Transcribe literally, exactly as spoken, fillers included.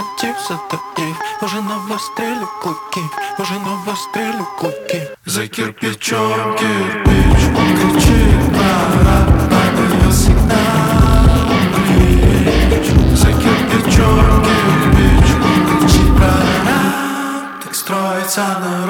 мотив затаив. Уже навострелю клыки, уже навострелю клыки. За кирпичом кирпич кричит, пора, подаю сигнал, клич. За кирпичом кирпич кричит, пора, так строится народ.